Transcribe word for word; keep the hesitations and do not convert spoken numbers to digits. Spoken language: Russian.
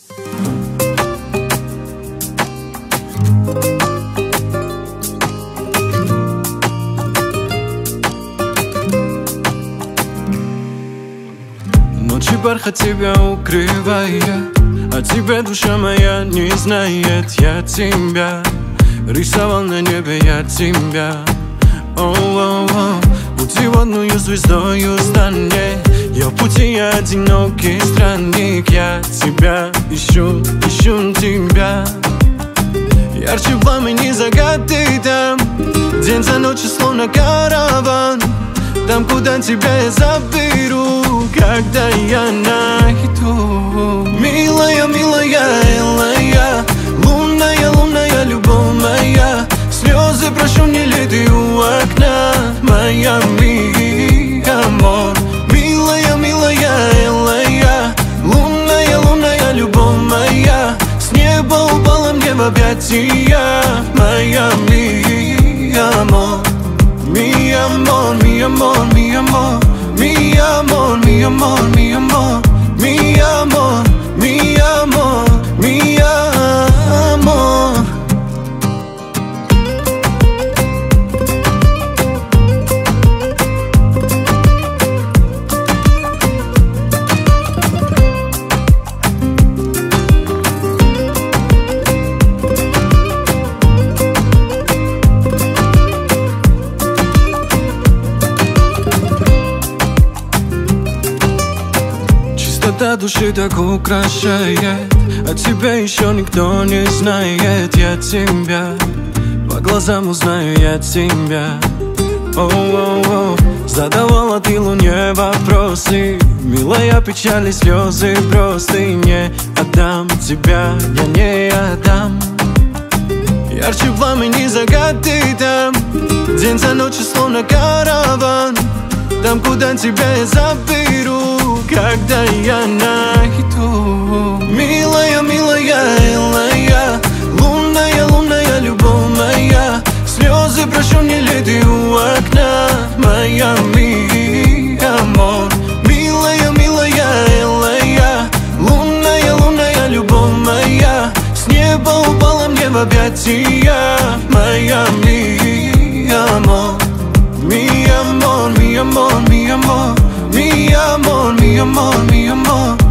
Ночи бархат тебя укрывает, а тебе душа моя не знает. Я тебя рисовал на небе, я тебя. О-о-о, путеводную звездою станет. Я в пути, я одинокий странник. Я тебя ищу, ищу тебя. Ярче пламени загадки там, день за ночью словно караван. Там, куда тебя я заберу, когда я найду. Милая, милая, милая, лунная, лунная любовь моя. Слезы прошу, не лей ты у окна, моя ми амор. Милая, милая, милая, лунная, лунная любовь моя. С неба упала мне в объятия, моя ми амор. Mi amor, mi amor, mi amor, mi amor, mi amor, mi amor, mi amor, mi amor, mi amor. Чистота души так украшает, а тебя еще никто не знает. Я тебя по глазам узнаю, я тебя. О-о-о, задавала ты луне вопросы, милая, печали, слезы просто. И не отдам тебя, я не отдам. Ярче пламени загадки там, день за ночью словно караван. Там, куда тебя я заберу, когда я найду. Милая, милая, милая, лунная, лунная любовь моя. Слезы прошу, не лей ты у окна, моя ми амор. Милая, милая, милая, лунная, лунная любовь моя. С неба упала мне в объятия, моя ми амор. Mi amor, mi amor, mi amor, mi amor, mi amor, mi amor.